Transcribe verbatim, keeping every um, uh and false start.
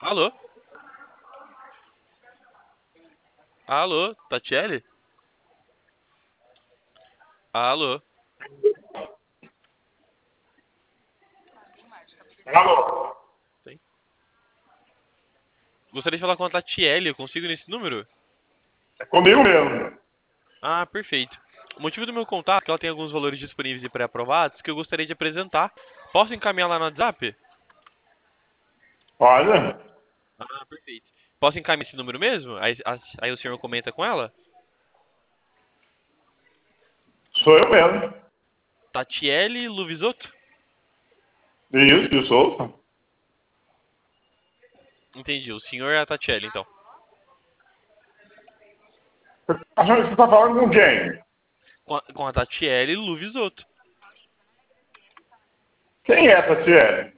Alô? Alô? Tatiele? Alô? Alô? Tem? Gostaria de falar com a Tatiele, eu consigo nesse número? É comigo mesmo. Ah, perfeito. O motivo do meu contato é que ela tem alguns valores disponíveis e pré-aprovados que eu gostaria de apresentar. Posso encaminhar lá no WhatsApp? Olha, Ah, perfeito. Posso encaminhar esse número mesmo? Aí, as- aí o senhor comenta com ela? sou eu mesmo. Tatiele Luvisotto? Isso, de Souza. Entendi. O senhor é a Tatiele, então. Você tá achando que você está falando com quem? Com a, com a Tatiele Luvisotto. Quem é essa Tiele?